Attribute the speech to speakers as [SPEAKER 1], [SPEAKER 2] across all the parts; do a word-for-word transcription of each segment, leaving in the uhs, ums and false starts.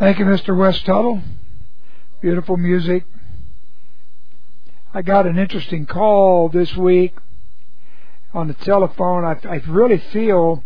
[SPEAKER 1] Thank you, Mister West Tuttle. Beautiful music. I got an interesting call this week on the telephone. I, I really feel,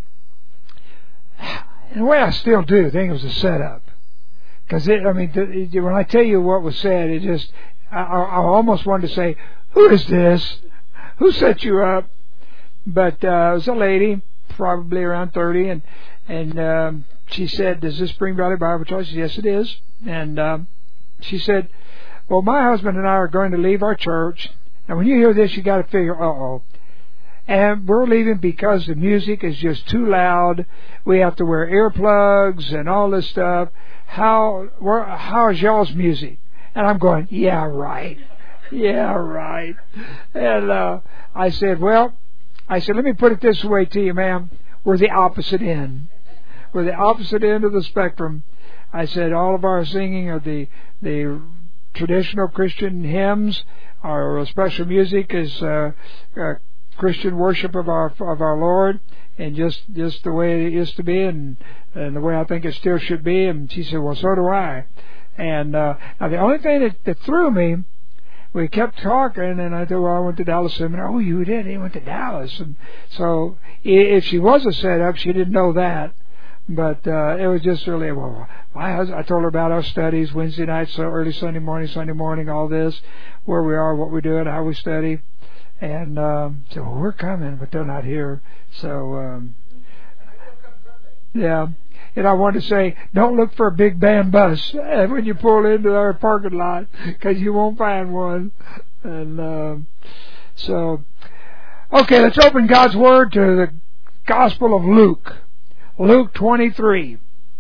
[SPEAKER 1] in a way I still do, I think it was a setup. Because, I mean, the, when I tell you what was said, it just, I, I almost wanted to say, who is this? Who set you up? But uh, it was a lady, probably around thirty, and and um, she said, does this Spring Valley Bible Church? I said, yes, it is. And um, she said, well, my husband and I are going to leave our church. And when you hear this, you got to figure, uh-oh. And we're leaving because the music is just too loud. We have to wear earplugs and all this stuff. How where, how is y'all's music? And I'm going, yeah, right. Yeah, right. And uh, I said, well, I said, let me put it this way to you, ma'am. We're the opposite end. We're the opposite end of the spectrum. I said, all of our singing are the the traditional Christian hymns. Our special music is uh, uh, Christian worship of our of our Lord, and just just the way it used to be, and and the way I think it still should be. And she said, well, so do I. And uh, now the only thing that, that threw me, we kept talking, and I said, well, I went to Dallas Seminary. Oh, you did? He went to Dallas. And so if she was a setup, she didn't know that. But uh, it was just really, well, my husband, I told her about our studies, Wednesday nights, so early Sunday morning, Sunday morning, all this, where we are, what we're doing, how we study. And um, so well, we're coming, but they're not here. So, um, yeah. And I wanted to say, don't look for a big band bus when you pull into our parking lot, because you won't find one. And um, so, okay, let's open God's Word to the Gospel of Luke. Luke twenty-three.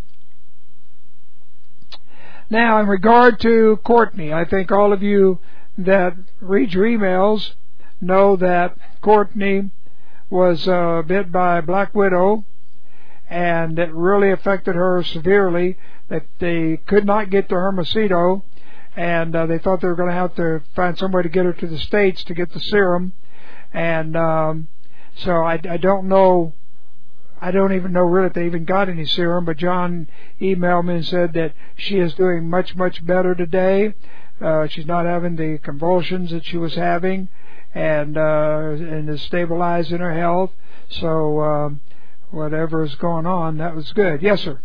[SPEAKER 1] Now, in regard to Courtney, I think all of you that read your emails know that Courtney was uh, bit by a black widow, and it really affected her severely, that they could not get to Hermosillo, and uh, they thought they were going to have to find somebody to get her to the States to get the serum. And um, so I, I don't know, I don't even know really if they even got any serum, but John emailed me and said that she is doing much, much better today. Uh, she's not having the convulsions that she was having, and uh, and is stabilized in her health. So um, whatever is going on, that was good. Yes, sir.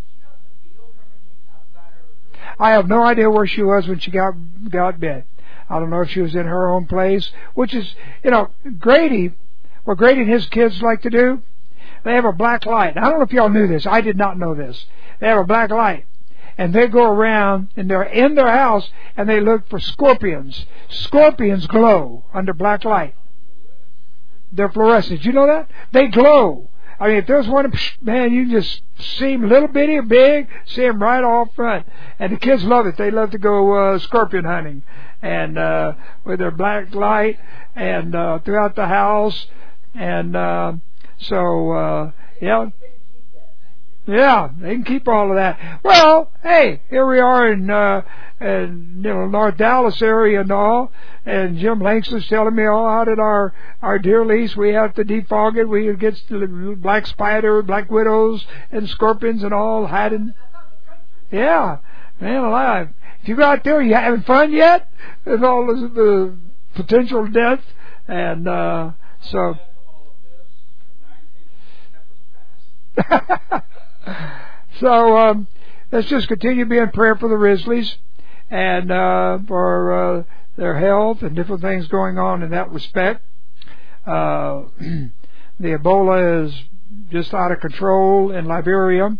[SPEAKER 1] I have no idea where she was when she got got bit. I don't know if she was in her own place, which is, you know, Grady, what Grady and his kids like to do, they have a black light. I don't know if y'all knew this. I did not know this. They have a black light. And they go around, and they're in their house, and they look for scorpions. Scorpions glow under black light. They're fluorescent. You know that? They glow. I mean, if there's one, man, you just see them little bitty or big, see them right off front. And the kids love it. They love to go uh, scorpion hunting, and uh, with their black light, and uh, throughout the house. And uh, so, uh, yeah. Yeah, they can keep all of that. Well, hey, here we are in, uh, in you know, North Dallas area and all, and Jim Langston's telling me, oh, how did our, our deer lease, we have to defog it, we get the black spider, black widows, and scorpions and all hiding. Yeah, man alive. If you go out there, you having fun yet? With all the, the potential death, and uh, so... So um, let's just continue to be in prayer for the Risleys, and uh, for uh, their health and different things going on in that respect. Uh, the Ebola is just out of control in Liberia.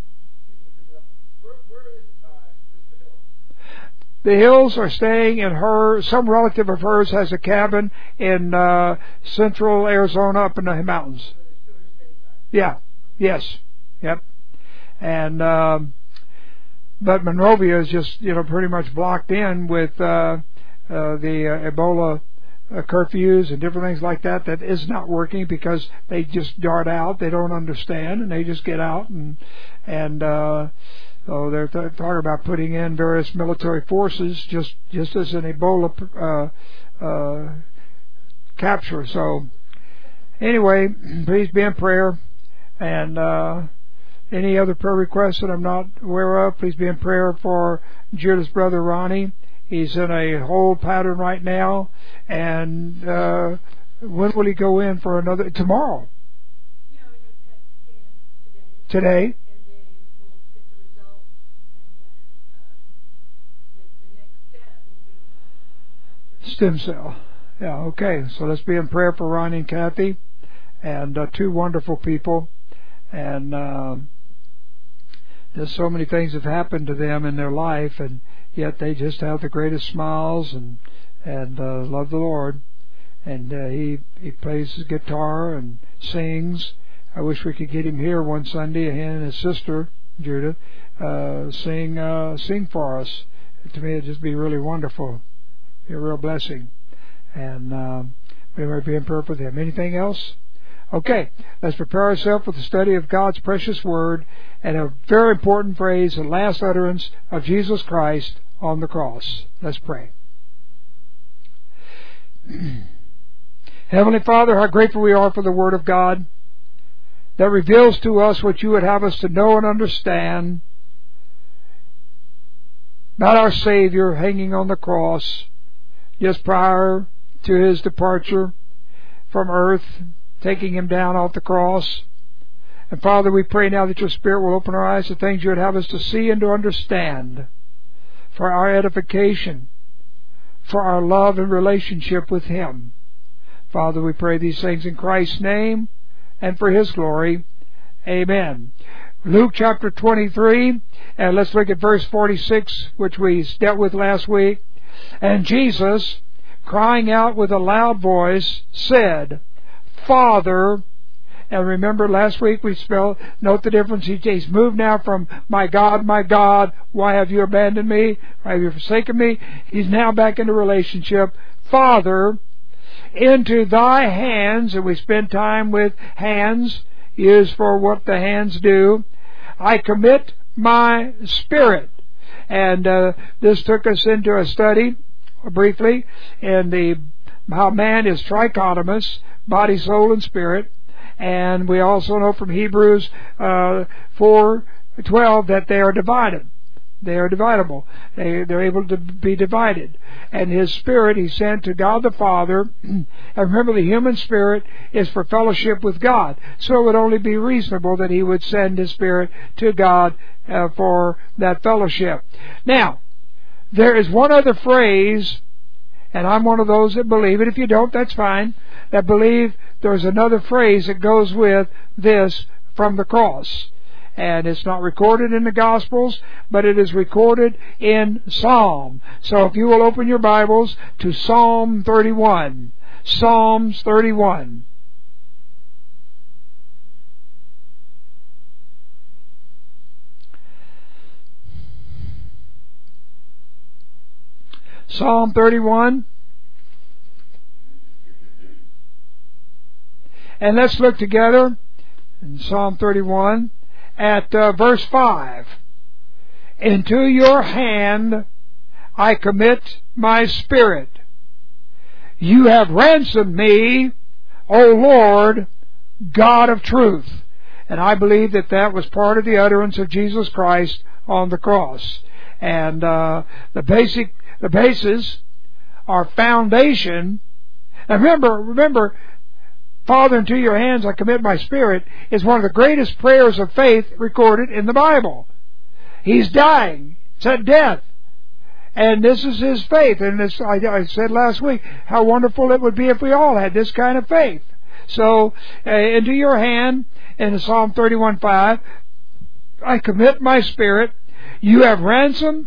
[SPEAKER 1] The Hills are staying in her, some relative of hers has a cabin in uh, central Arizona up in the mountains. Yeah, yes, yep. And um, but Monrovia is just, you know, pretty much blocked in with uh, uh, the uh, Ebola uh, curfews and different things like that. That is not working because they just dart out. They don't understand, and they just get out, and and uh, so they're th- talking about putting in various military forces just just as an Ebola uh, uh, capture. So anyway, please be in prayer, and. Uh, Any other prayer requests that I'm not aware of, please be in prayer for Judah's brother Ronnie. He's in a hold pattern right now. And uh, when will he go in for another? Tomorrow.
[SPEAKER 2] Yeah, we're going to PET scan today.
[SPEAKER 1] Today?
[SPEAKER 2] And then we'll get the results. And then uh, the, the next step will be
[SPEAKER 1] Stem cell. Yeah, okay. So let's be in prayer for Ronnie and Kathy. And uh, two wonderful people. And uh, there's so many things have happened to them in their life, and yet they just have the greatest smiles and and uh, love the Lord. And uh, he he plays his guitar and sings. I wish we could get him here one Sunday. He and his sister Judith uh, sing uh, sing for us. To me, it'd just be really wonderful, be a real blessing. And uh, we might be in prayer for them. Anything else? Okay, let's prepare ourselves for the study of God's precious Word and a very important phrase, the last utterance of Jesus Christ on the cross. Let's pray. Heavenly Father, how grateful we are for the Word of God that reveals to us what you would have us to know and understand about our Savior hanging on the cross just prior to His departure from earth, taking Him down off the cross. And Father, we pray now that your Spirit will open our eyes to things you would have us to see and to understand for our edification, for our love and relationship with Him. Father, we pray these things in Christ's name and for His glory. Amen. Luke chapter twenty-three, and let's look at verse forty-six, which we dealt with last week. And Jesus, crying out with a loud voice, said, Father, and remember last week we spelled, note the difference, he's moved now from my God, my God, why have you abandoned me? Why have you forsaken me? He's now back into relationship. Father, into thy hands, and we spend time with hands, used for what the hands do, I commit my spirit. And uh, this took us into a study, briefly, in the how man is trichotomous, body, soul, and spirit. And we also know from Hebrews uh, four twelve that they are divided. They are dividable. They, they're able to be divided. And His Spirit He sent to God the Father. And remember, the human spirit is for fellowship with God. So it would only be reasonable that He would send His Spirit to God uh, for that fellowship. Now, there is one other phrase, and I'm one of those that believe it. If you don't, that's fine. That believe there's another phrase that goes with this from the cross. And it's not recorded in the Gospels, but it is recorded in Psalm. So if you will open your Bibles to Psalm thirty-one. Psalms thirty-one. Psalm thirty-one. And let's look together in Psalm thirty-one at uh, verse five. Into your hand I commit my spirit. You have ransomed me, O Lord, God of truth. And I believe that that was part of the utterance of Jesus Christ on the cross. And uh, the basic, the basis, our foundation. And remember, remember, Father, into your hands I commit my spirit is one of the greatest prayers of faith recorded in the Bible. He's dying. It's at death. And this is his faith. And this, I, I said last week how wonderful it would be if we all had this kind of faith. So, uh, into your hand, in Psalm thirty-one five, I commit my spirit. You have ransomed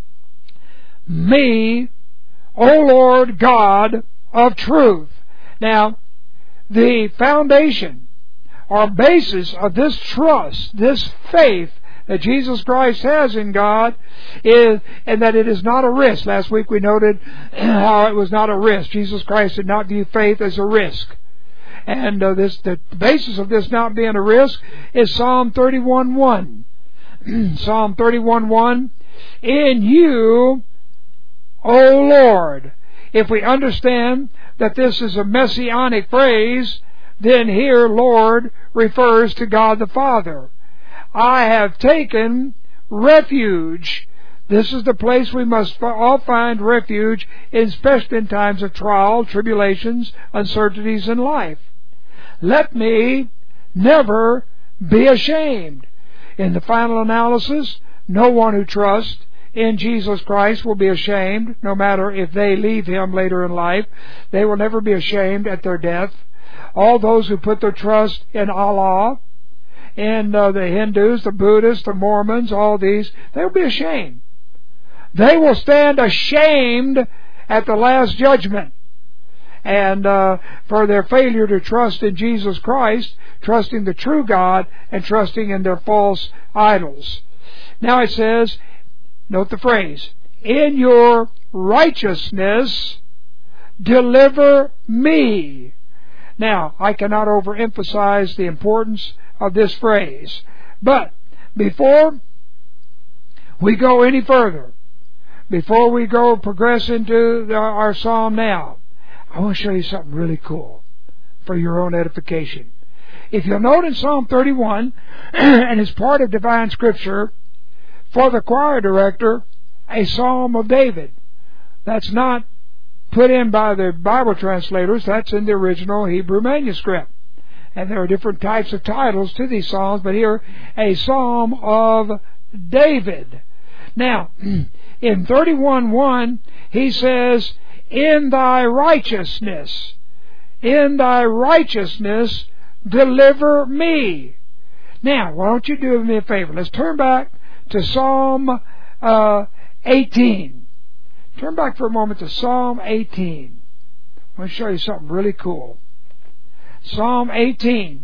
[SPEAKER 1] me, O Lord God of truth. Now, the foundation or basis of this trust, this faith that Jesus Christ has in God, is, and that it is not a risk. Last week we noted how it was not a risk. Jesus Christ did not view faith as a risk. And uh, this, the basis of this not being a risk is Psalm thirty-one one. Psalm thirty-one one. In you, O Lord. If we understand that this is a messianic phrase, then here Lord refers to God the Father. I have taken refuge. This is the place we must all find refuge, especially in times of trial, tribulations, uncertainties in life. Let me never be ashamed. In the final analysis, no one who trusts in Jesus Christ will be ashamed, no matter if they leave Him later in life. They will never be ashamed at their death. All those who put their trust in Allah, in uh, the Hindus, the Buddhists, the Mormons, all these, they will be ashamed. They will stand ashamed at the last judgment, and uh, for their failure to trust in Jesus Christ, trusting the true God, and trusting in their false idols. Now it says, note the phrase, in your righteousness deliver me. Now, I cannot overemphasize the importance of this phrase. But before we go any further, before we go progress into the, our psalm now, I want to show you something really cool for your own edification. If you'll note in Psalm thirty-one, and it's part of Divine Scripture, for the choir director, a Psalm of David. That's not put in by the Bible translators. That's in the original Hebrew manuscript. And there are different types of titles to these psalms, but here, a Psalm of David. Now, in thirty-one one, he says, in thy righteousness, in thy righteousness, deliver me. Now, why don't you do me a favor? Let's turn back to Psalm uh, eighteen. Turn back for a moment to Psalm eighteen. I want to show you something really cool. Psalm eighteen.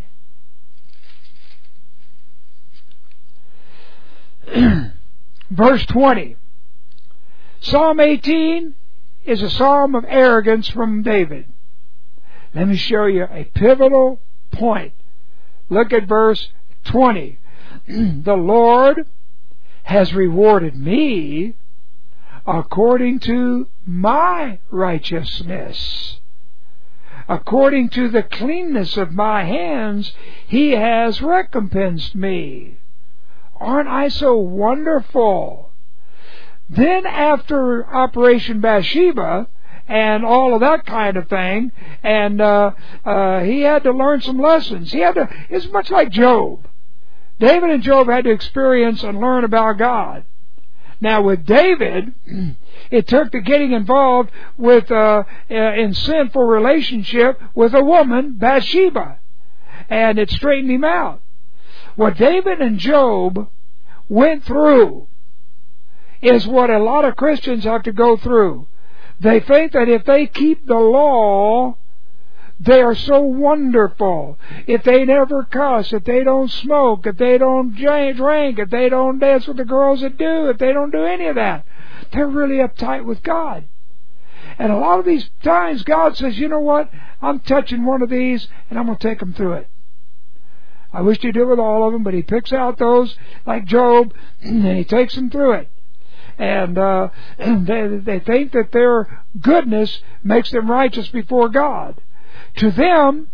[SPEAKER 1] Verse twenty. Psalm eighteen is a psalm of arrogance from David. Let me show you a pivotal point. Look at verse twenty. The Lord has rewarded me according to my righteousness. According to the cleanness of my hands, He has recompensed me. Aren't I so wonderful? Then after Operation Bathsheba and all of that kind of thing, and uh, uh, he had to learn some lessons. He had to. It's much like Job. David and Job had to experience and learn about God. Now with David, it took the getting involved with uh, in sinful relationship with a woman, Bathsheba, and it straightened him out. What David and Job went through is what a lot of Christians have to go through. They think that if they keep the law, they are so wonderful. If they never cuss, if they don't smoke, if they don't drink, if they don't dance with the girls that do, if they don't do any of that, they're really uptight with God. And a lot of these times God says, you know what, I'm touching one of these and I'm going to take them through it. I wish He did with all of them, but He picks out those like Job and He takes them through it. And uh, they, they think that their goodness makes them righteous before God. To them,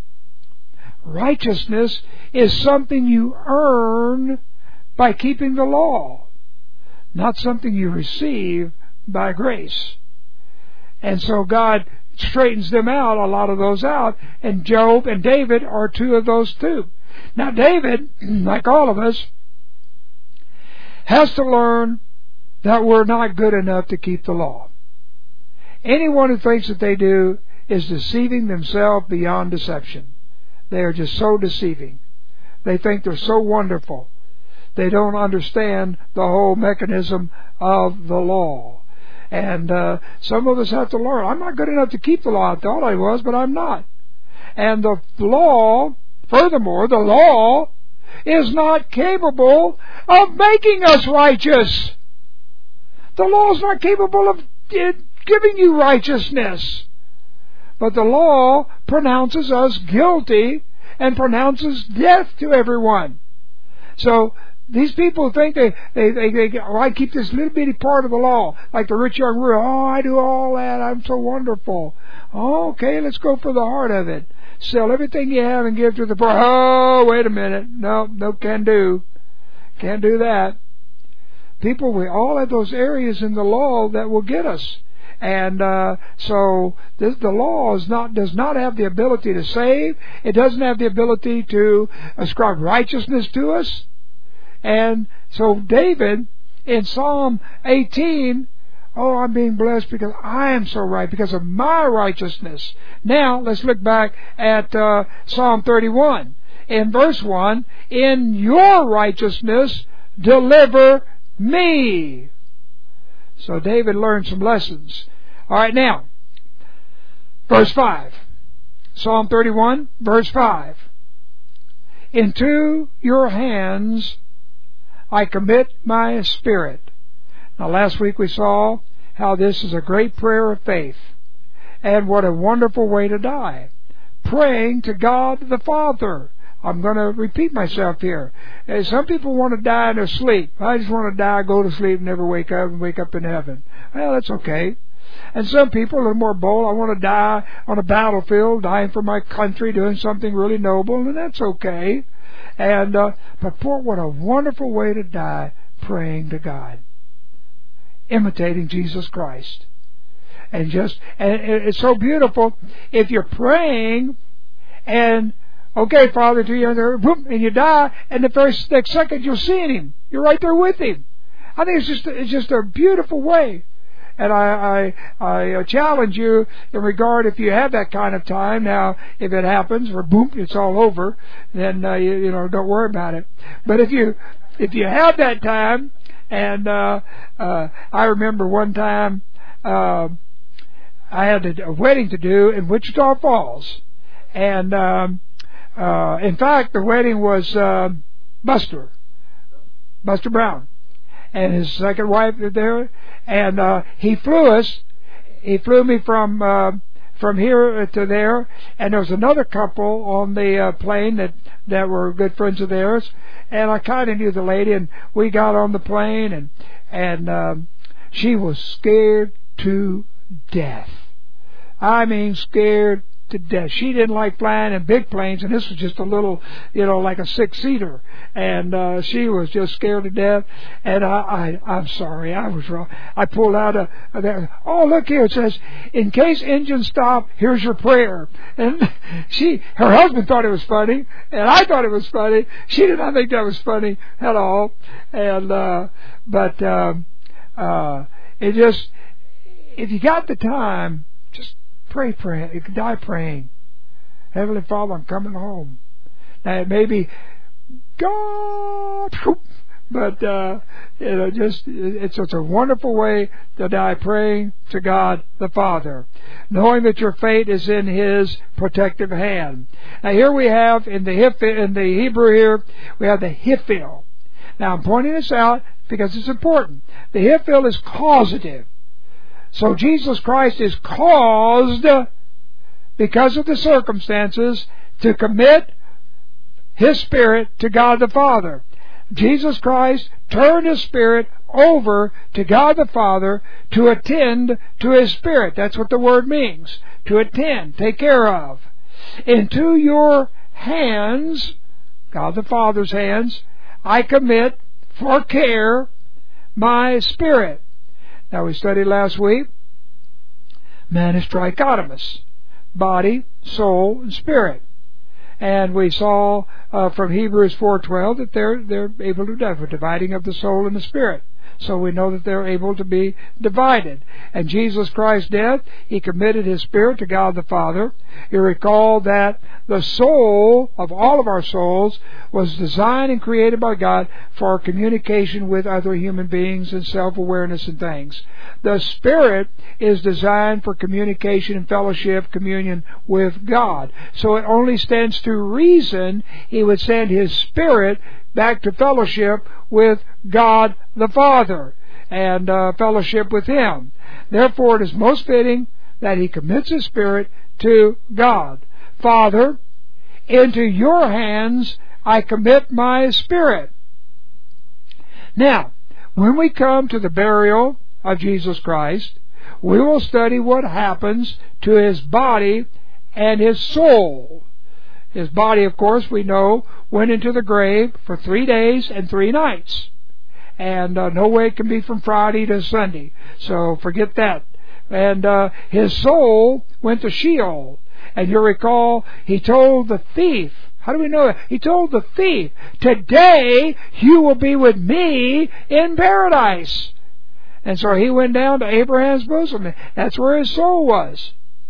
[SPEAKER 1] righteousness is something you earn by keeping the law, not something you receive by grace. And so God straightens them out, a lot of those out, and Job and David are two of those two. Now David, like all of us, has to learn that we're not good enough to keep the law. Anyone who thinks that they do is deceiving themselves beyond deception. They are just so deceiving. They think they're so wonderful. They don't understand the whole mechanism of the law. And uh, some of us have to learn. I'm not good enough to keep the law. I thought I was, but I'm not. And the law, furthermore, the law is not capable of making us righteous. The law is not capable of giving you righteousness. But the law pronounces us guilty and pronounces death to everyone. So these people think they, they, they, they oh, I keep this little bitty part of the law, like the rich young ruler. Oh, I do all that. I'm so wonderful. Oh, okay, let's go for the heart of it. Sell everything you have and give to the poor. Oh, wait a minute. No, no can do. Can't do that. People, we all have those areas in the law that will get us. And uh, so this, the law is not, does not have the ability to save. It doesn't have the ability to ascribe righteousness to us. And so David, in Psalm eighteen, oh, I'm being blessed because I am so right, because of my righteousness. Now, let's look back at uh, Psalm thirty-one. In verse one, in your righteousness, deliver me. So David learned some lessons. All right, now, verse five. Psalm thirty-one, verse five. Into your hands I commit my spirit. Now, last week we saw how this is a great prayer of faith. And what a wonderful way to die. Praying to God the Father. I'm going to repeat myself here. Some people want to die in their sleep. I just want to die, go to sleep, never wake up, and wake up in heaven. Well, that's okay. And some people are a little more bold. I want to die on a battlefield, dying for my country, doing something really noble, and that's okay. And uh, but boy, what a wonderful way to die, praying to God, imitating Jesus Christ, and just and it's so beautiful. If you're praying, and okay, Father, to you, and you die, and the first next second you're seeing Him, you're right there with Him. I think it's just it's just a beautiful way. And I, I, I challenge you in regard, if you have that kind of time. Now, if it happens, or boom, it's all over, then, uh, you, you know, don't worry about it. But if you, if you have that time, and, uh, uh, I remember one time, uh, I had a, a wedding to do in Wichita Falls. And, um, uh, in fact, the wedding was, uh, Buster, Buster Brown, and his second wife was there. And uh, he flew us. He flew me from uh, from here to there. And there was another couple on the uh, plane that that were good friends of theirs. And I kind of knew the lady. And we got on the plane, and and um, she was scared to death. I mean, scared to death. She didn't like flying in big planes, and this was just a little, you know, like a six-seater. And uh, she was just scared to death. And I, I, I'm sorry, I was wrong. I pulled out a, a, oh, look here, it says, in case engines stop, here's your prayer. And she, her husband thought it was funny, and I thought it was funny. She did not think that was funny at all. And, uh, but, um, uh, it just, if you got the time, just pray, pray. You can die praying. Heavenly Father, I'm coming home. Now it may be God, but uh, you know, just it's such a wonderful way to die praying to God the Father, knowing that your fate is in His protective hand. Now here we have in the in the Hebrew here we have the hiphil. Now I'm pointing this out because it's important. The hiphil is causative. So Jesus Christ is caused, because of the circumstances, to commit His Spirit to God the Father. Jesus Christ turned His Spirit over to God the Father to attend to His Spirit. That's what the word means. To attend, take care of. Into your hands, God the Father's hands, I commit for care my spirit. Now, we studied last week, man is trichotomous, body, soul, and spirit. And we saw uh, from Hebrews four twelve that they're they're able to do dividing of the soul and the spirit. So we know that they're able to be divided. And Jesus Christ's death, He committed His Spirit to God the Father. You recall that the soul of all of our souls was designed and created by God for communication with other human beings and self-awareness and things. The Spirit is designed for communication and fellowship, communion with God. So it only stands to reason He would send His Spirit back to fellowship with God the Father and uh, fellowship with Him. Therefore, it is most fitting that He commits His Spirit to God. Father, into your hands I commit my spirit. Now, when we come to the burial of Jesus Christ, we will study what happens to His body and His soul. His body, of course, we know, went into the grave for three days and three nights. And uh, no way it can be from Friday to Sunday. So forget that. And uh, his soul went to Sheol. And you recall, he told the thief, how do we know that? He told the thief, today you will be with me in paradise. And so he went down to Abraham's bosom. That's where his soul was.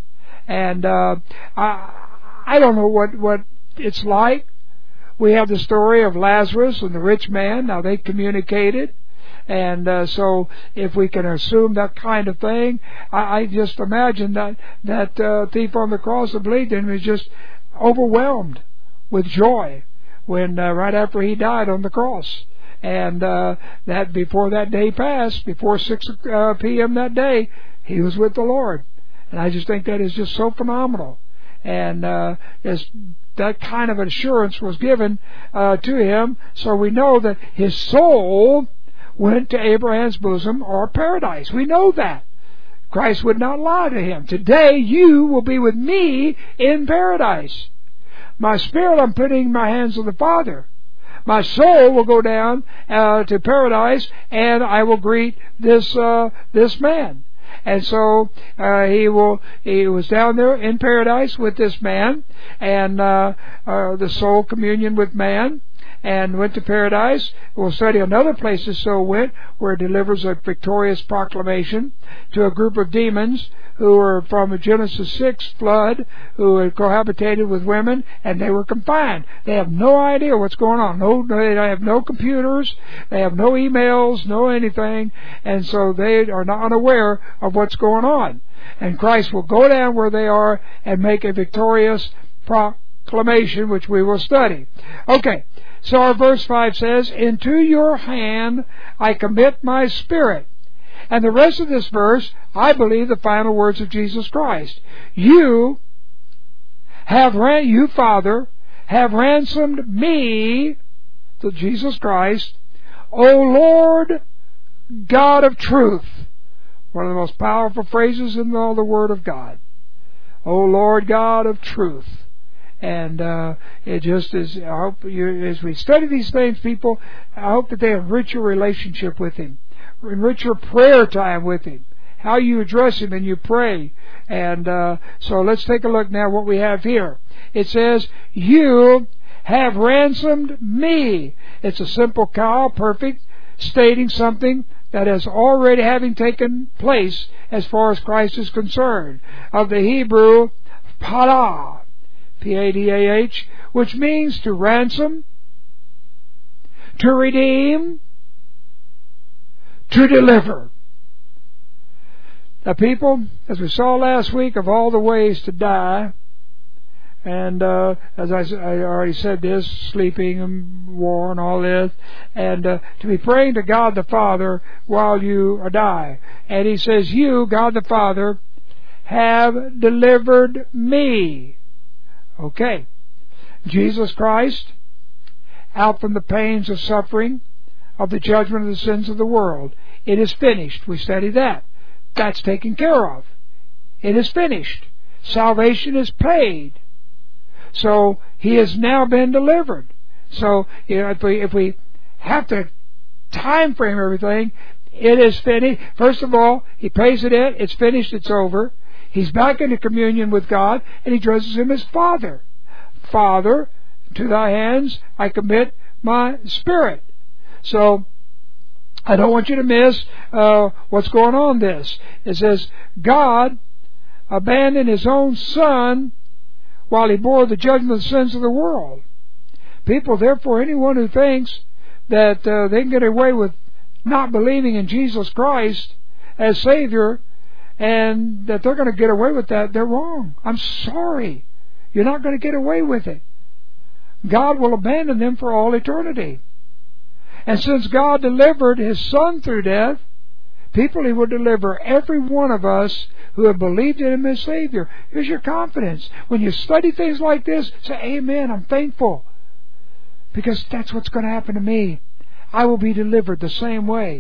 [SPEAKER 1] And uh, I, I don't know what, what it's like. We have the story of Lazarus and the rich man. Now they communicated. And uh, so if we can assume that kind of thing, I, I just imagine that that uh, thief on the cross of bleeding was just overwhelmed with joy when uh, right after he died on the cross. And uh, that before that day passed, before six uh, p.m. that day, he was with the Lord. And I just think that is just so phenomenal. And uh, as that kind of assurance was given uh, to him, so we know that his soul went to Abraham's bosom or paradise. We know that. Christ would not lie to him. Today you will be with me in paradise. My spirit I'm putting in my hands of the Father. My soul will go down uh, to paradise, and I will greet this uh, this man. And so uh, he will. He was down there in paradise with this man, and uh, uh, the soul communion with man, and went to paradise. We'll study another place the soul went, where it delivers a victorious proclamation to a group of demons who were from a Genesis six flood, who had cohabitated with women, and they were confined. They have no idea what's going on. No, they have no computers. They have no emails, no anything, and so they are not unaware of what's going on. And Christ will go down where they are and make a victorious proclamation, which we will study. Okay, so our verse five says, into your hand I commit my spirit. And the rest of this verse, I believe, the final words of Jesus Christ. You have, ran- you Father, have ransomed me, to Jesus Christ, O Lord God of truth. One of the most powerful phrases in all the Word of God. O Lord God of truth. And uh, it just is, I hope you, as we study these things, people, I hope that they enrich your relationship with Him. Enrich your prayer time with Him. How you address Him and you pray. And uh, so let's take a look now what we have here. It says, you have ransomed me. It's a simple cow, perfect, stating something that is already having taken place as far as Christ is concerned. Of the Hebrew, padah, P A D A H, which means to ransom, to redeem, to deliver. Now, people, as we saw last week, of all the ways to die, and uh, as I, I already said this, sleeping and war and all this, and uh, to be praying to God the Father while you die. And He says, you, God the Father, have delivered me. Okay. Jesus Christ, out from the pains of suffering, of the judgment of the sins of the world. It is finished. We study that. That's taken care of. It is finished. Salvation is paid. So He has now been delivered. So you know, if we if we have to time frame everything, it is finished. First of all, He pays it in. It's finished. It's over. He's back into communion with God, and He addresses Him as Father. Father, to Thy hands I commit my spirit. So, I don't want you to miss uh, what's going on this. It says, God abandoned His own Son while He bore the judgment of the sins of the world. People, therefore, anyone who thinks that uh, they can get away with not believing in Jesus Christ as Savior and that they're going to get away with that, they're wrong. I'm sorry. You're not going to get away with it. God will abandon them for all eternity. And since God delivered His Son through death, people, He will deliver every one of us who have believed in Him as Savior. Here's your confidence. When you study things like this, say, amen, I'm thankful. Because that's what's going to happen to me. I will be delivered the same way.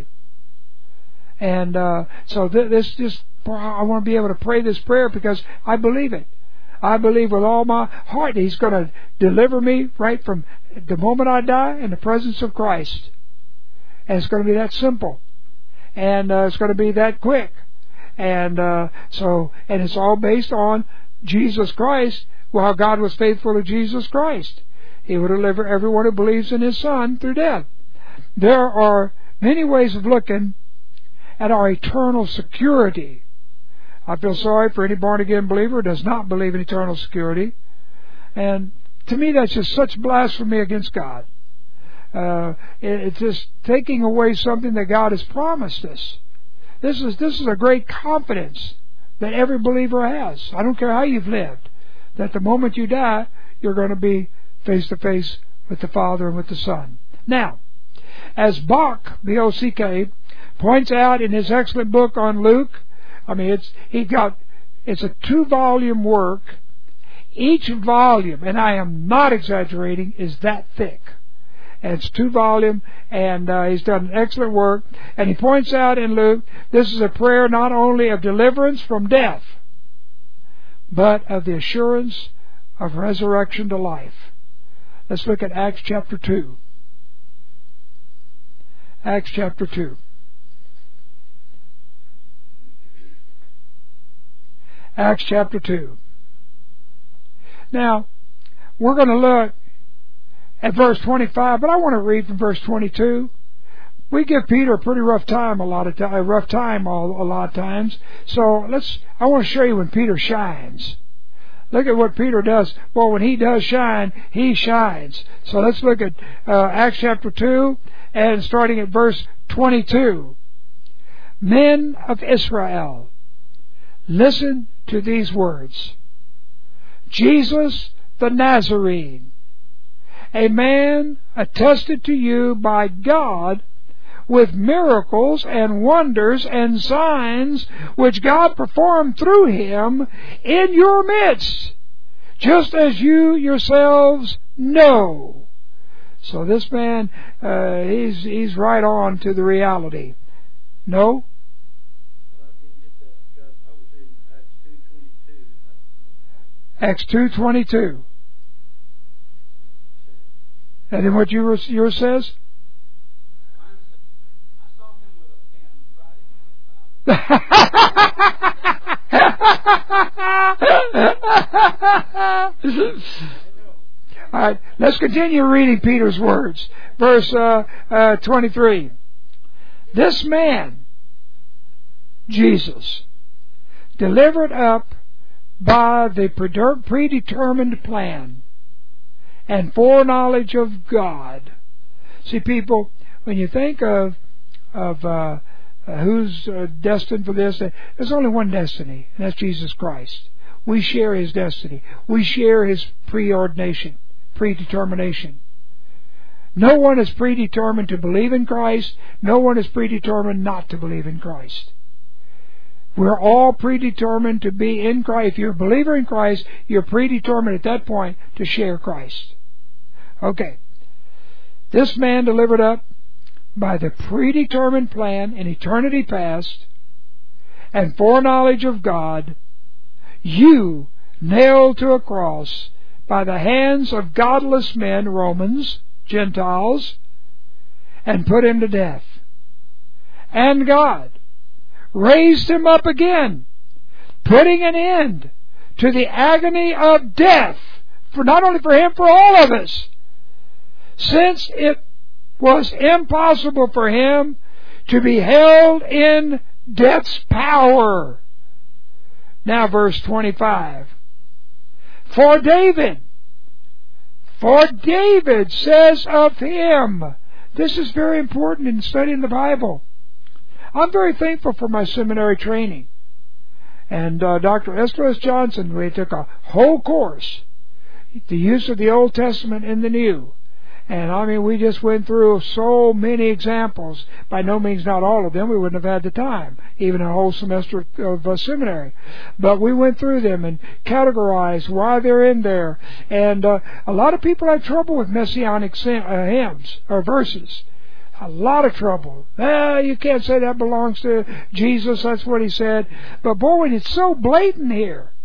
[SPEAKER 1] And uh, so th- this just, I want to be able to pray this prayer because I believe it. I believe with all my heart that He's going to deliver me right from the moment I die in the presence of Christ. And it's going to be that simple. And uh, it's going to be that quick. And uh, so, and it's all based on Jesus Christ. Well, God was faithful to Jesus Christ. He would deliver everyone who believes in His Son through death. There are many ways of looking at our eternal security. I feel sorry for any born-again believer who does not believe in eternal security. And to me, that's just such blasphemy against God. Uh, it, it's just taking away something that God has promised us. This is this is a great confidence that every believer has. I don't care how you've lived, that the moment you die, you're going to be face to face with the Father and with the Son. Now, as Bock, B O C K, points out in his excellent book on Luke, I mean, it's he got it's a two-volume work. Each volume, and I am not exaggerating, is that thick. And it's two-volume, and uh, he's done excellent work. And he points out in Luke, this is a prayer not only of deliverance from death, but of the assurance of resurrection to life. Let's look at Acts chapter two. Acts chapter two. Acts chapter two. Now, we're going to look at verse twenty-five, but I want to read from verse twenty-two. We give Peter a pretty rough time a lot of time, a rough time all, a lot of times. So let's. I want to show you when Peter shines. Look at what Peter does. Well, when he does shine, he shines. So let's look at uh, Acts chapter two, and starting at verse twenty-two. Men of Israel, listen to these words. Jesus the Nazarene, a man attested to you by God with miracles and wonders and signs which God performed through him in your midst, just as you yourselves know. So this man, uh, he's he's right on to the reality. No? Acts two twenty-two. And then what yours, yours says?
[SPEAKER 3] I saw him with a pen writing on the
[SPEAKER 1] All right, let's continue reading Peter's words. Verse uh, uh, twenty-three. This man, Jesus, delivered up by the predetermined plan and foreknowledge of God. See, people, when you think of of uh, uh, who's uh, destined for this, uh, there's only one destiny, and that's Jesus Christ. We share His destiny. We share His preordination, predetermination. No one is predetermined to believe in Christ. No one is predetermined not to believe in Christ. We're all predetermined to be in Christ. If you're a believer in Christ, you're predetermined at that point to share Christ. Okay. This man delivered up by the predetermined plan in eternity past and foreknowledge of God, you nailed to a cross by the hands of godless men, Romans, Gentiles, and put him to death. And God raised him up again, putting an end to the agony of death, for not only for him, for all of us, since it was impossible for him to be held in death's power. Now verse twenty-five. For David, for David says of him, this is very important in studying the Bible. I'm very thankful for my seminary training. And uh, Doctor Esther S. Johnson, we took a whole course, the use of the Old Testament and the New. And I mean, we just went through so many examples. By no means not all of them. We wouldn't have had the time, even a whole semester of uh, seminary. But we went through them and categorized why they're in there. And uh, a lot of people have trouble with messianic hymns or verses. A lot of trouble. Ah, you can't say that belongs to Jesus. That's what he said. But boy, when it's so blatant here,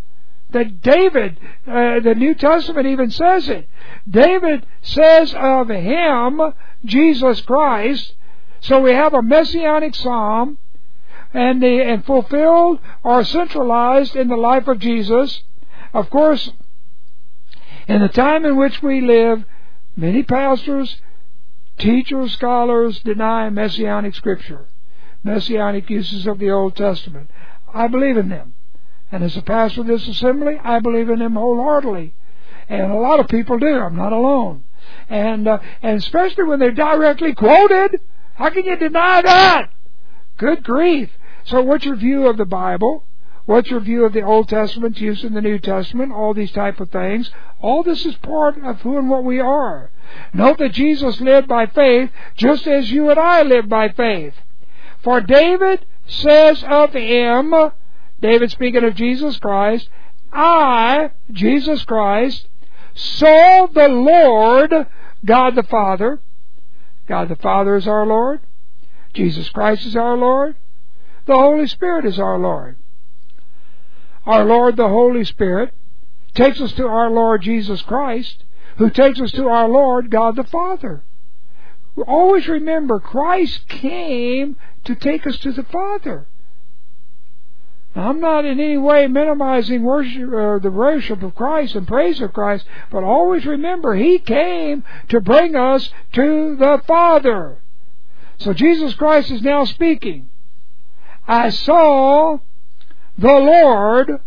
[SPEAKER 1] that David, uh, the New Testament even says it. David says of Him, Jesus Christ. So we have a messianic psalm, and the and fulfilled or centralized in the life of Jesus. Of course, in the time in which we live, many pastors, teachers, scholars deny messianic scripture, messianic uses of the Old Testament. I believe in them. And as a pastor of this assembly, I believe in them wholeheartedly. And a lot of people do. I'm not alone. And uh, and especially when they're directly quoted, how can you deny that? Good grief. So what's your view of the Bible? What's your view of the Old Testament use in the New Testament? All these type of things. All this is part of who and what we are. Note that Jesus lived by faith just as you and I live by faith. For David says of Him, David speaking of Jesus Christ, I, Jesus Christ, saw the Lord, God the Father. God the Father is our Lord. Jesus Christ is our Lord. The Holy Spirit is our Lord. Our Lord, the Holy Spirit, takes us to our Lord Jesus Christ, who takes us to our Lord, God the Father. Always remember, Christ came to take us to the Father. Now, I'm not in any way minimizing worship, uh, the worship of Christ and praise of Christ, but always remember, He came to bring us to the Father. So Jesus Christ is now speaking. I saw the Lord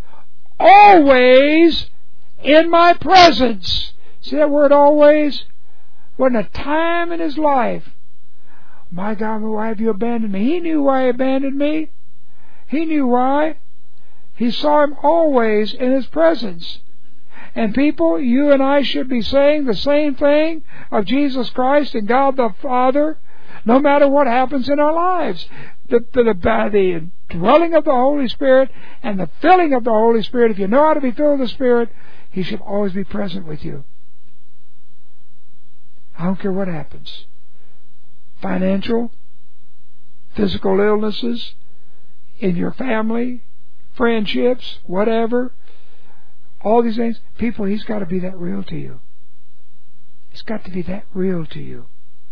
[SPEAKER 1] always in my presence. See that word always? Wasn't a time in His life. My God, why have you abandoned me? He knew why He abandoned me. He knew why. He saw Him always in His presence. And people, you and I should be saying the same thing of Jesus Christ and God the Father, no matter what happens in our lives. The, the, the, the dwelling of the Holy Spirit and the filling of the Holy Spirit, if you know how to be filled with the Spirit, He should always be present with you. I don't care what happens. Financial, physical illnesses, in your family, friendships, whatever, all these things, people, He's got to be that real to you. He's got to be that real to you.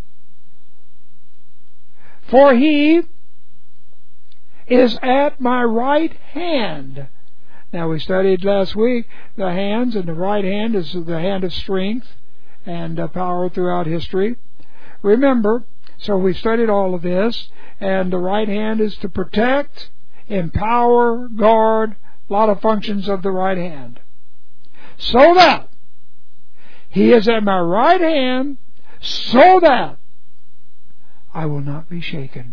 [SPEAKER 1] For He is at my right hand. Now, we studied last week the hands, and the right hand is the hand of strength and uh, power throughout history. Remember, so we studied all of this, and the right hand is to protect, empower, guard, a lot of functions of the right hand. So that He is at my right hand, so that I will not be shaken.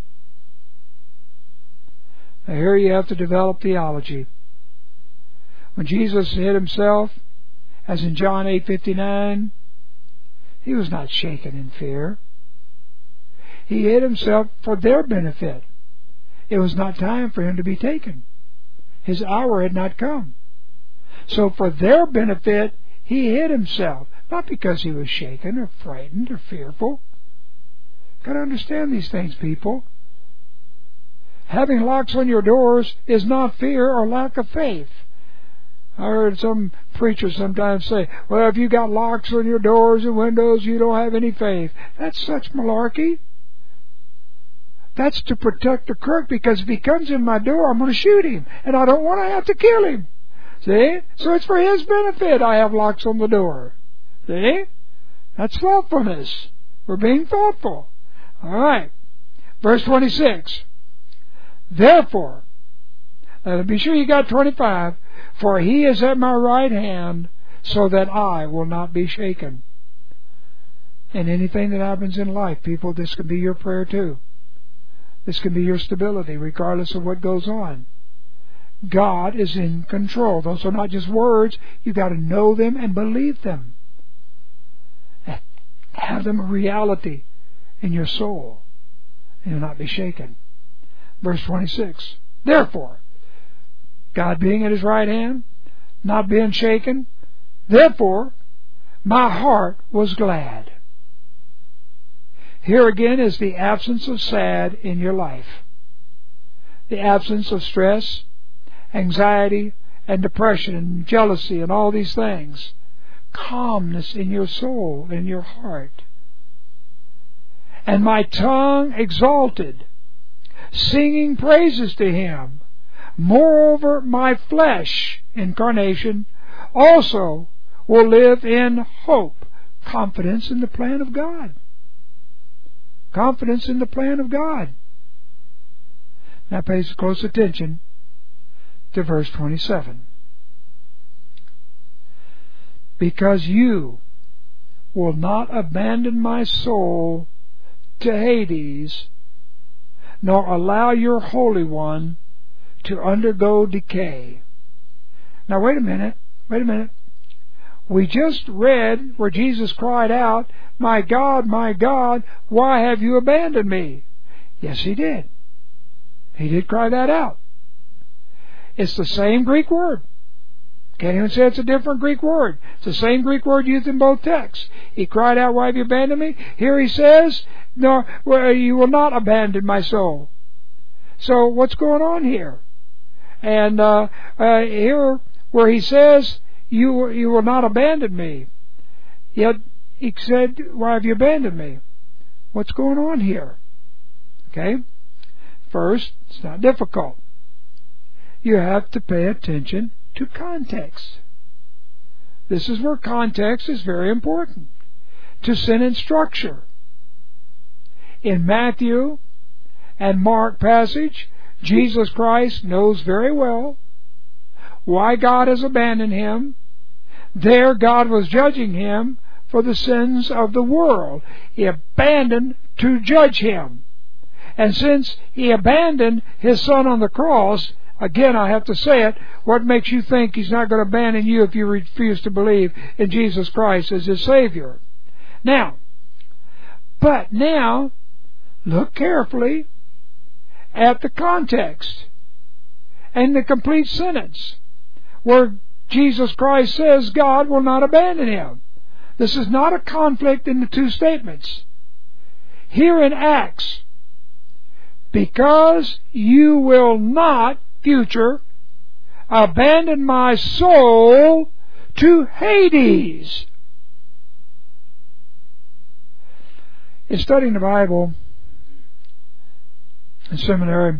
[SPEAKER 1] Now here you have to develop theology. When Jesus hid Himself, as in John eight fifty-nine, He was not shaken in fear. He hid Himself for their benefit. It was not time for Him to be taken. His hour had not come. So for their benefit, He hid Himself. Not because He was shaken or frightened or fearful. Got to understand these things, people. Having locks on your doors is not fear or lack of faith. I heard some preachers sometimes say, well, if you got locks on your doors and windows, you don't have any faith. That's such malarkey. That's to protect the crook, because if he comes in my door, I'm going to shoot him, and I don't want to have to kill him. See? So it's for his benefit I have locks on the door. See? That's thoughtfulness. We're being thoughtful. All right. Verse twenty-six. Therefore, now be sure you got twenty-five, for He is at my right hand, so that I will not be shaken. And anything that happens in life, people, this can be your prayer too. This can be your stability, regardless of what goes on. God is in control. Those are not just words. You've got to know them and believe them. Have them a reality in your soul. And you'll not be shaken. Verse twenty-six. Therefore, God being at His right hand, not being shaken, therefore, my heart was glad. Here again is the absence of sad in your life. The absence of stress, anxiety, and depression and jealousy and all these things. Calmness in your soul, in your heart. And my tongue exalted, singing praises to Him. Moreover, my flesh, incarnation, also will live in hope. Confidence in the plan of God. Confidence in the plan of God. Now pay close attention to verse twenty-seven. Because you will not abandon my soul to Hades, nor allow your Holy One to undergo decay. Now wait a minute, wait a minute. We just read where Jesus cried out, My God, my God, why have you abandoned me? Yes, He did. He did cry that out. It's the same Greek word. Can't even say it's a different Greek word. It's the same Greek word used in both texts. He cried out, Why have you abandoned me? Here He says, No, well, you will not abandon my soul. So what's going on here? And uh, uh, here where He says, you, you will not abandon me. Yet He said, Why have you abandoned me? What's going on here? Okay? First, it's not difficult. You have to pay attention to context. This is where context is very important. To sentence structure. In Matthew and Mark passage, Jesus Christ knows very well why God has abandoned Him. There God was judging Him for the sins of the world. He abandoned to judge Him. And since He abandoned His Son on the cross, again, I have to say it, what makes you think He's not going to abandon you if you refuse to believe in Jesus Christ as His Savior? Now, but now, look carefully at the context and the complete sentence where Jesus Christ says God will not abandon Him. This is not a conflict in the two statements. Here in Acts, because you will not, future, abandon my soul to Hades. In studying the Bible in seminary,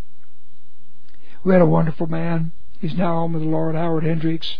[SPEAKER 1] we had a wonderful man. He's now home with the Lord, Howard Hendricks.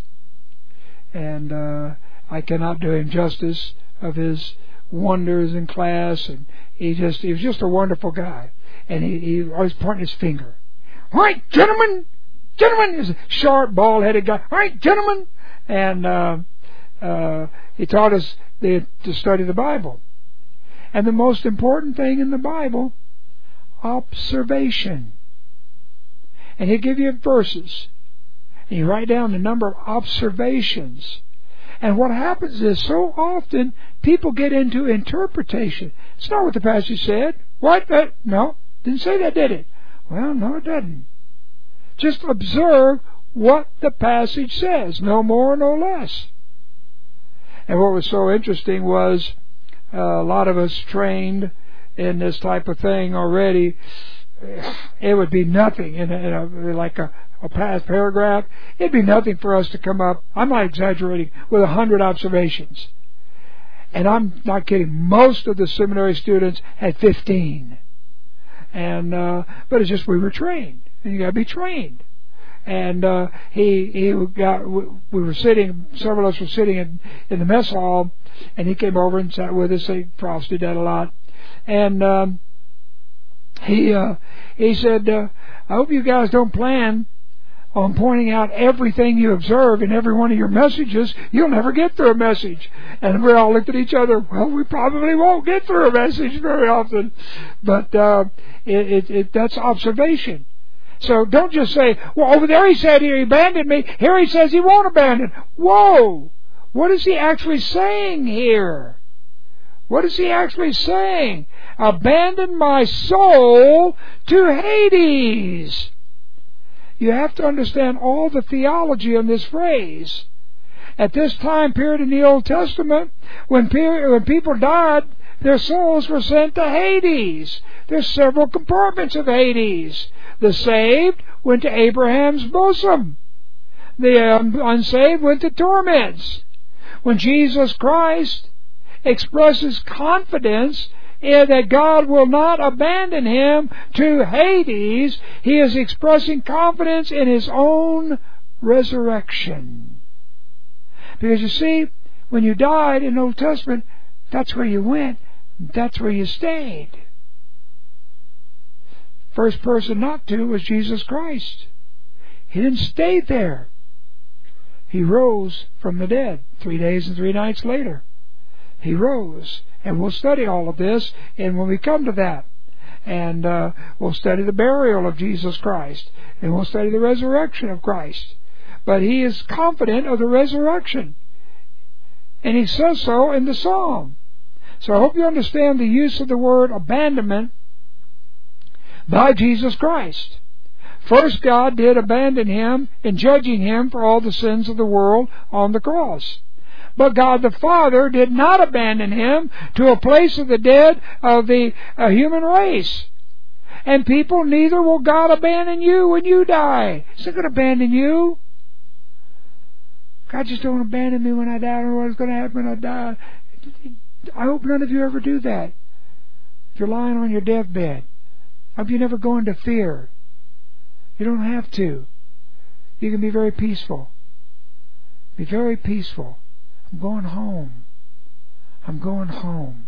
[SPEAKER 1] And uh, I cannot do him justice of his wonders in class. And he just he was just a wonderful guy. And he, he always pointed his finger. All right, gentlemen, gentlemen. He's a sharp, bald-headed guy. All right, gentlemen. And uh, uh, he taught us the, to study the Bible. And the most important thing in the Bible, observation. And he'll give you verses. And you write down the number of observations. And what happens is, so often, people get into interpretation. It's not what the passage said. What? That? No, didn't say that, did it? Well, no, it doesn't. Just observe what the passage says, no more, no less. And what was so interesting was uh, a lot of us trained in this type of thing already. It would be nothing in, a, in a, like a, a past paragraph. It'd be nothing for us to come up, I'm not exaggerating, with a hundred observations. And I'm not kidding. Most of the seminary students had fifteen. And uh, but it's just we were trained, and you got to be trained. And uh, he he got we were sitting, several of us were sitting in, in the mess hall, and he came over and sat with us. He profs did that a lot, and um, he uh, he said, uh, "I hope you guys don't plan on pointing out everything you observe in every one of your messages. You'll never get through a message." And we all looked at each other. Well, we probably won't get through a message very often, but uh, it, it, it, that's observation. So don't just say, well, over there he said he abandoned me. Here he says he won't abandon. Whoa! What is he actually saying here? What is he actually saying? Abandon my soul to Hades. You have to understand all the theology in this phrase. At this time period in the Old Testament, when, period, when people died, their souls were sent to Hades. There's several compartments of Hades. The saved went to Abraham's bosom. the um, unsaved with the torments. When Jesus Christ expresses confidence in that God will not abandon him to Hades, he is expressing confidence in his own resurrection. Because you see, when you died in the Old Testament, that's where you went, that's where you stayed. First person not to was Jesus Christ. He didn't stay there. He rose from the dead three days and three nights later. He rose. And we'll study all of this, and when we come to that, and uh, we'll study the burial of Jesus Christ, and we'll study the resurrection of Christ. But he is confident of the resurrection. And he says so in the Psalm. So I hope you understand the use of the word abandonment by Jesus Christ. First, God did abandon him in judging him for all the sins of the world on the cross. But God the Father did not abandon him to a place of the dead of the uh, human race. And people, neither will God abandon you when you die. He's not going to abandon you. God just don't abandon me when I die. I don't know what's going to happen when I die. I hope none of you ever do that. If you're lying on your deathbed, I hope you never go into fear. You don't have to. You can be very peaceful. Be very peaceful. I'm going home. I'm going home.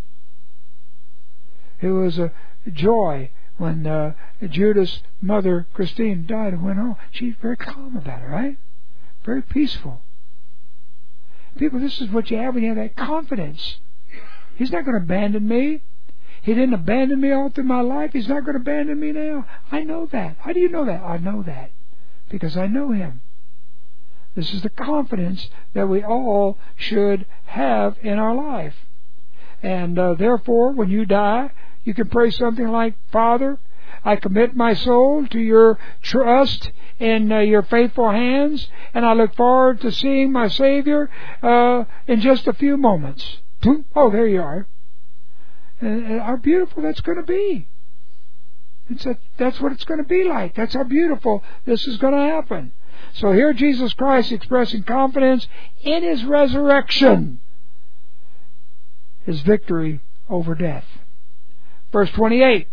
[SPEAKER 1] It was a joy when uh, Judah's mother, Christine, died and went home. She's very calm about it, right? Very peaceful. People, this is what you have when you have that confidence. He's not going to abandon me. He didn't abandon me all through my life. He's not going to abandon me now. I know that. How do you know that? I know that because I know him. This is the confidence that we all should have in our life. And uh, therefore, when you die, you can pray something like, Father, I commit my soul to your trust in uh, your faithful hands, and I look forward to seeing my Savior uh, in just a few moments. Oh, there you are. And, and how beautiful that's going to be. It's a, that's what it's going to be like. That's how beautiful this is going to happen. So here Jesus Christ expressing confidence in his resurrection, his victory over death. Verse twenty-eight.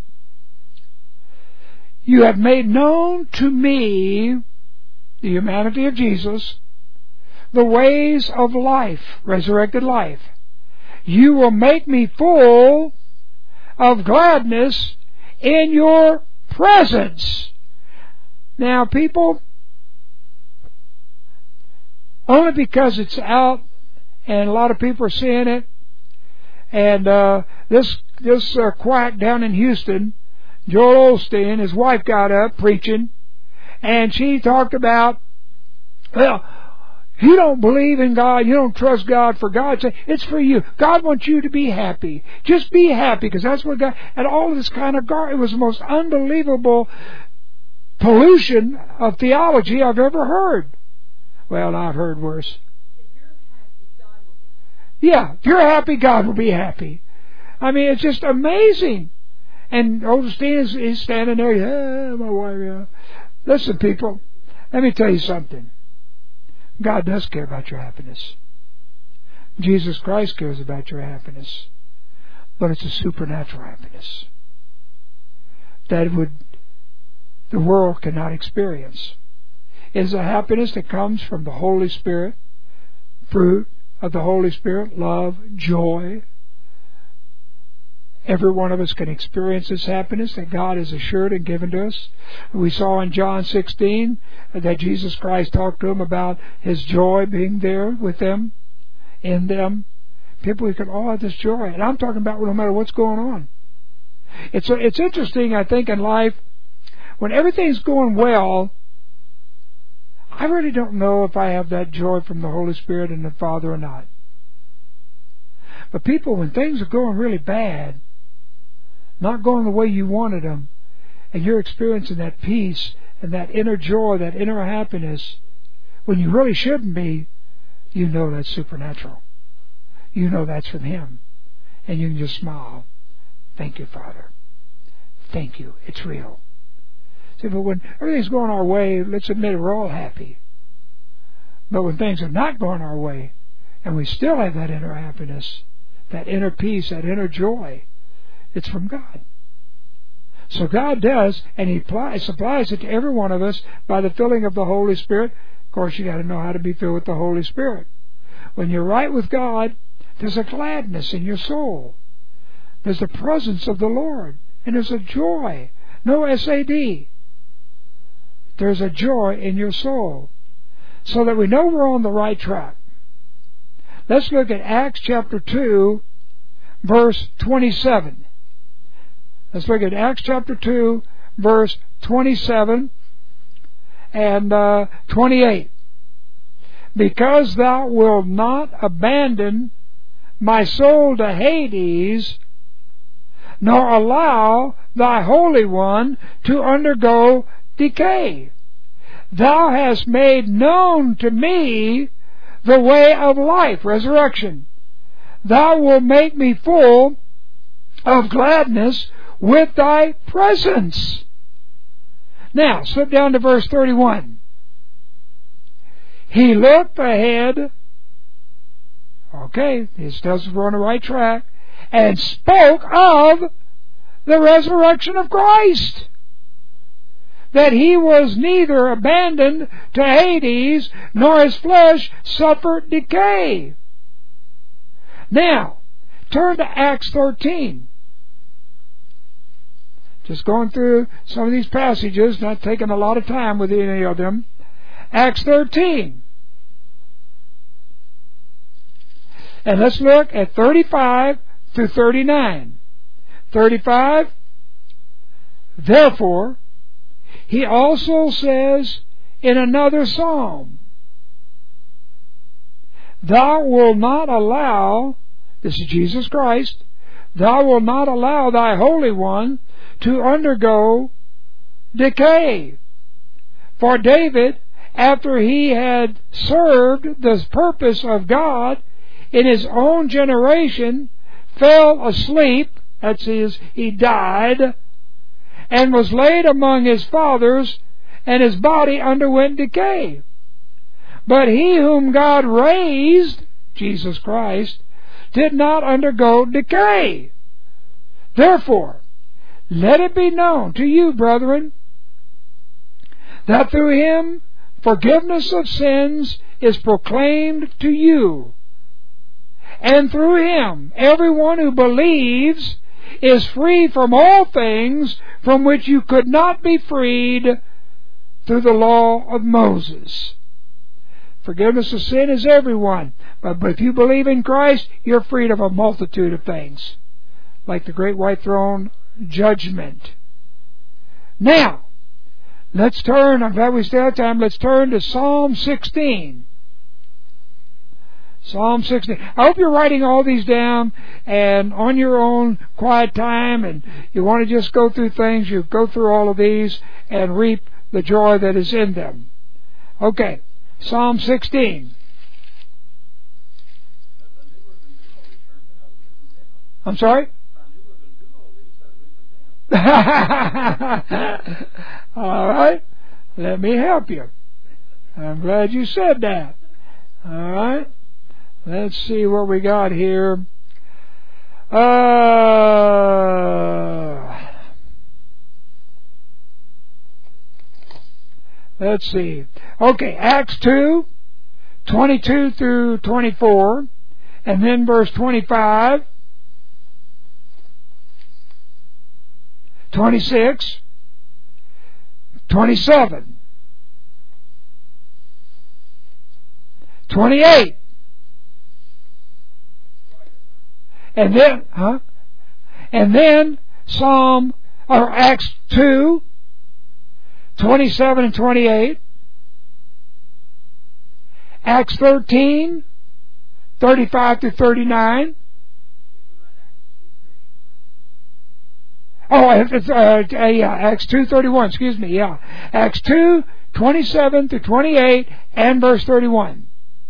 [SPEAKER 1] You have made known to me, the humanity of Jesus, the ways of life, resurrected life. You will make me full of gladness in your presence. Now, people, only because it's out and a lot of people are seeing it, and uh, this this uh, quack down in Houston, Joel Osteen, his wife got up preaching, and she talked about, well, you don't believe in God, you don't trust God for God's sake, it's for you. God wants you to be happy. Just be happy, because that's what God, and all of this kind of gar. It was the most unbelievable pollution of theology I've ever heard. Well, I've heard worse.
[SPEAKER 2] If you're happy, God will be happy.
[SPEAKER 1] Yeah, if you're happy, God will be happy. I mean, it's just amazing. And Osteen is, is standing there, yeah, my wife, yeah. Listen, people, let me tell you something. God does care about your happiness. Jesus Christ cares about your happiness. But it's a supernatural happiness that would the world cannot experience. It is a happiness that comes from the Holy Spirit, fruit of the Holy Spirit, love, joy. Every one of us can experience this happiness that God has assured and given to us. We saw in John sixteen that Jesus Christ talked to them about His joy being there with them, in them. People, we can all have this joy. And I'm talking about no matter what's going on. It's, it's interesting, I think, in life, when everything's going well, I really don't know if I have that joy from the Holy Spirit and the Father or not. But people, when things are going really bad, not going the way you wanted them, and you're experiencing that peace and that inner joy, that inner happiness, when you really shouldn't be, you know that's supernatural. You know that's from Him. And you can just smile. Thank you, Father. Thank you. It's real. See, but when everything's going our way, let's admit it, we're all happy. But when things are not going our way, and we still have that inner happiness, that inner peace, that inner joy, it's from God. So God does, and He applies, supplies it to every one of us by the filling of the Holy Spirit. Of course, you got to know how to be filled with the Holy Spirit. When you're right with God, there's a gladness in your soul. There's the presence of the Lord, and there's a joy. No S A D. There's a joy in your soul, so that we know we're on the right track. Let's look at Acts chapter two, verse twenty-seven. Let's look at Acts chapter two, verse twenty-seven and uh, twenty-eight. Because thou wilt not abandon my soul to Hades, nor allow thy Holy One to undergo decay. Thou hast made known to me the way of life, resurrection. Thou wilt make me full of gladness with thy presence. Now, slip down to verse thirty-one. He looked ahead. Okay, this tells us we're on the right track. And spoke of the resurrection of Christ. That He was neither abandoned to Hades, nor His flesh suffered decay. Now, turn to Acts thirteen. Just going through some of these passages, not taking a lot of time with any of them. Acts thirteen. And let's look at thirty-five through thirty-nine. thirty-five. Therefore, He also says in another psalm, Thou wilt not allow, this is Jesus Christ, Thou wilt not allow Thy Holy One to undergo decay. For David, after he had served the purpose of God in his own generation, fell asleep, that is, he died, and was laid among his fathers, and his body underwent decay. But he whom God raised, Jesus Christ, did not undergo decay. Therefore, let it be known to you, brethren, that through Him forgiveness of sins is proclaimed to you. And through Him, everyone who believes is free from all things from which you could not be freed through the law of Moses. Forgiveness of sin is everyone, but if you believe in Christ, you're freed of a multitude of things, like the great white throne judgment. Now, let's turn, I'm glad we still have time, let's turn to Psalm sixteen. Psalm sixteen. I hope you're writing all these down, and on your own quiet time, and you want to just go through things, you go through all of these and reap the joy that is in them. Okay, Psalm sixteen. I'm sorry? All right, let me help you. I'm glad you said that. All right, let's see what we got here. Uh, let's see. Okay, Acts two, twenty-two through twenty-four, and then verse twenty-five. twenty-six, twenty-seven, twenty-eight, and then, huh? And then Psalm or Acts two, twenty-seven and twenty-eight, Acts thirteen, thirty-five to thirty-nine. Oh, it's, uh, uh, yeah, Acts two thirty-one. Excuse me. Yeah, Acts two twenty-seven to twenty-eight and verse thirty-one.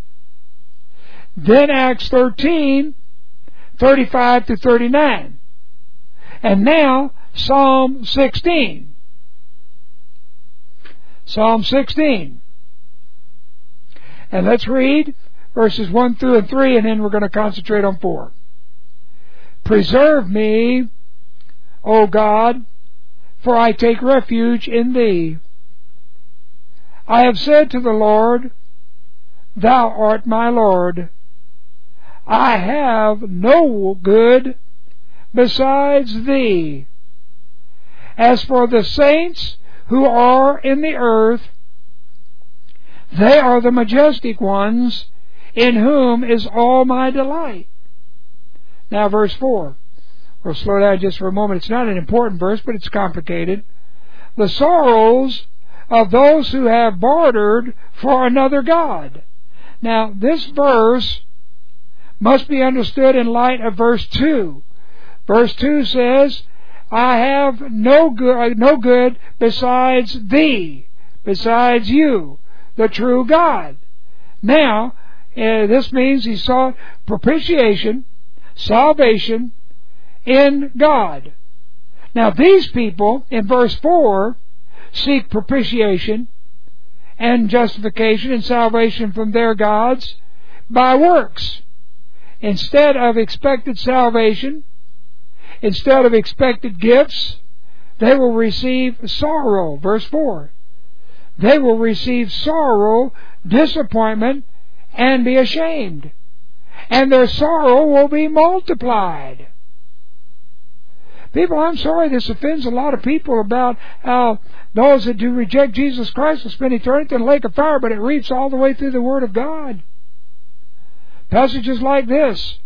[SPEAKER 1] Then Acts thirteen thirty-five to thirty-nine, and now Psalm sixteen. Psalm sixteen, And let's read verses one through and three, and then we're going to concentrate on four. Preserve me, O God, for I take refuge in Thee. I have said to the Lord, Thou art my Lord. I have no good besides Thee. As for the saints who are in the earth, they are the majestic ones, in whom is all my delight. Now verse four. We'll slow down just for a moment. It's not an important verse, but it's complicated. The sorrows of those who have bartered for another God. Now this verse must be understood in light of verse two. Verse two says, I have no good, no good besides Thee, besides You, the true God. Now, uh, this means he sought propitiation, salvation in God. Now, these people, in verse four, seek propitiation and justification and salvation from their gods by works. Instead of expected salvation, instead of expected gifts, they will receive sorrow. Verse four. They will receive sorrow, disappointment, and be ashamed. And their sorrow will be multiplied. People, I'm sorry this offends a lot of people about how those that do reject Jesus Christ will spend eternity in the lake of fire, but it reaps all the way through the Word of God. Passages like this.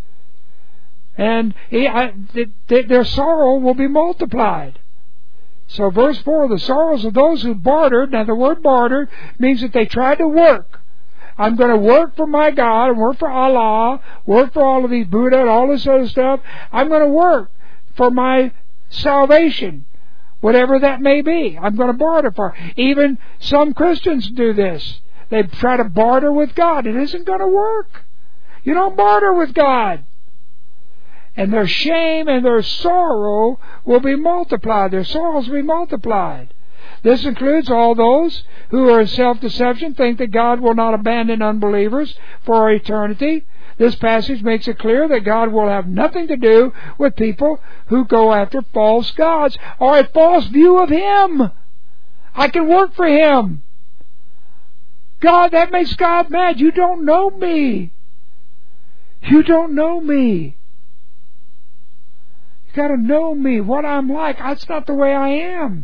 [SPEAKER 1] And he, I, th- th- their sorrow will be multiplied. So verse four, the sorrows of those who bartered. Now the word bartered means that they tried to work. I'm going to work for my God, and work for Allah, work for all of these Buddha and all this other stuff. I'm going to work for my salvation, whatever that may be. I'm going to barter for. Even some Christians do this. They try to barter with God. It isn't going to work. You don't barter with God. And their shame and their sorrow will be multiplied. Their sorrows will be multiplied. This includes all those who are in self-deception, think that God will not abandon unbelievers for eternity. This passage makes it clear that God will have nothing to do with people who go after false gods or a false view of Him. I can work for Him. God, that makes God mad. You don't know me. You don't know me. You got to know me, what I'm like. That's not the way I am.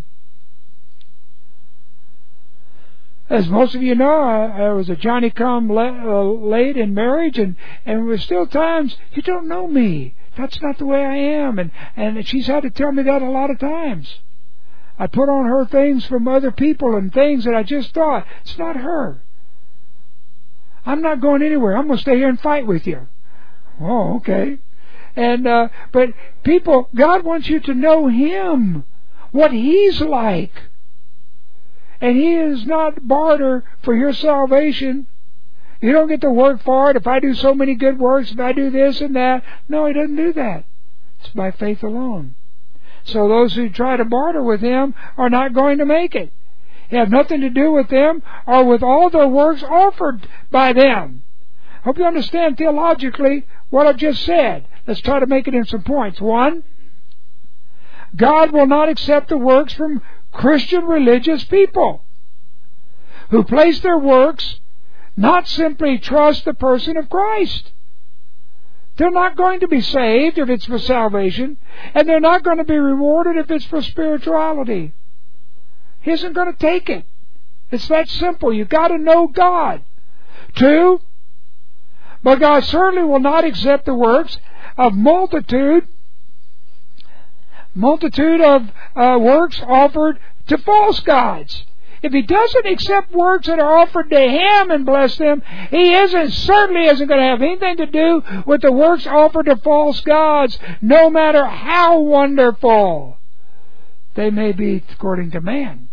[SPEAKER 1] As most of you know, I, I was a Johnny come la- uh, late in marriage, and and there were still times, you don't know me. That's not the way I am. And, and she's had to tell me that a lot of times. I put on her things from other people and things that I just thought, it's not her. I'm not going anywhere. I'm going to stay here and fight with you. Oh, okay. And uh, but people, God wants you to know Him, what He's like. And He is not barter for your salvation. You don't get to work for it. If I do so many good works, if I do this and that. No, He doesn't do that. It's by faith alone. So those who try to barter with Him are not going to make it. It have nothing to do with them or with all their works offered by them. Hope you understand theologically what I've just said. Let's try to make it in some points. One, God will not accept the works from Christian religious people who place their works, not simply trust the person of Christ. They're not going to be saved if it's for salvation, and they're not going to be rewarded if it's for spirituality. He isn't going to take it. It's that simple. You've got to know God. Two, but God certainly will not accept the works of multitude, multitude of uh, works offered to false gods. If He doesn't accept works that are offered to Him and bless them, He isn't, certainly isn't going to have anything to do with the works offered to false gods, no matter how wonderful they may be according to man.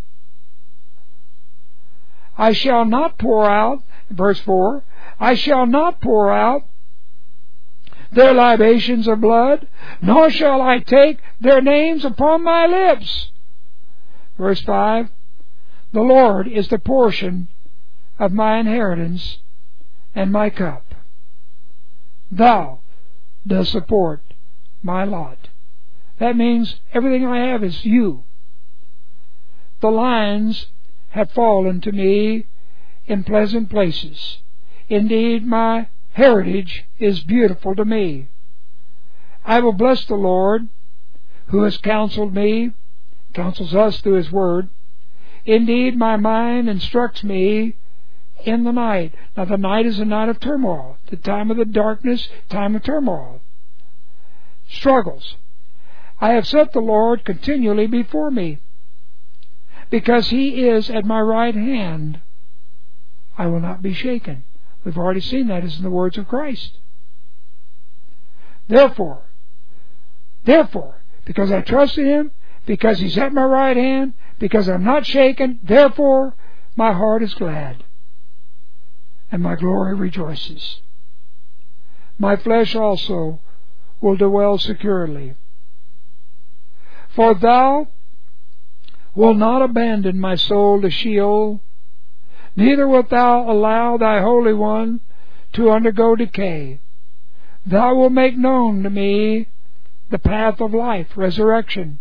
[SPEAKER 1] I shall not pour out, verse four, I shall not pour out their libations of blood, nor shall I take their names upon my lips. Verse five, the Lord is the portion of my inheritance, and my cup. Thou dost support my lot. That means everything I have is you. The lines have fallen to me in pleasant places. Indeed, my heritage is beautiful to me. I will bless the Lord, who has counseled me, counsels us through His Word. Indeed, my mind instructs me in the night. Now, the night is a night of turmoil, the time of the darkness, time of turmoil, struggles. I have set the Lord continually before me. Because He is at my right hand, I will not be shaken. We've already seen that is in the words of Christ. Therefore, therefore, because I trust in Him, because He's at my right hand, because I'm not shaken, therefore my heart is glad, and my glory rejoices. My flesh also will dwell securely. For Thou wilt not abandon my soul to Sheol, neither wilt Thou allow Thy Holy One to undergo decay. Thou wilt make known to me the path of life, resurrection.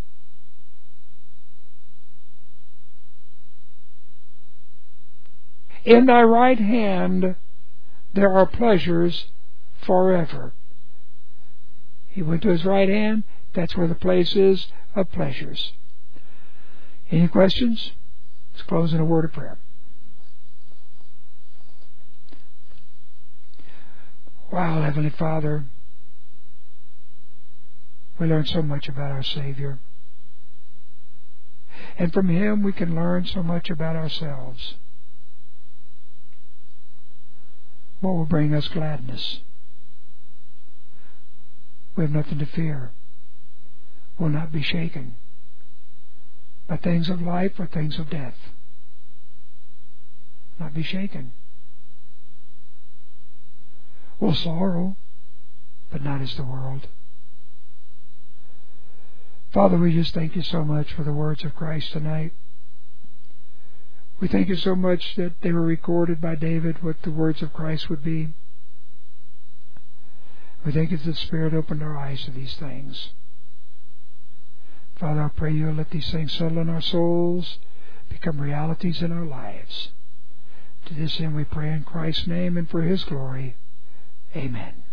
[SPEAKER 1] In Thy right hand there are pleasures forever. He went to His right hand. That's where the place is of pleasures. Any questions? Let's close in a word of prayer. Wow, Heavenly Father, we learn so much about our Savior. And from Him we can learn so much about ourselves. What will bring us gladness? We have nothing to fear. We'll not be shaken by things of life or things of death. Not be shaken. We'll sorrow, but not as the world. Father, we just thank You so much for the words of Christ tonight. We thank You so much that they were recorded by David, what the words of Christ would be. We thank You that the Spirit opened our eyes to these things. Father, I pray You let these things settle in our souls, become realities in our lives. To this end we pray in Christ's name and for His glory. Amen.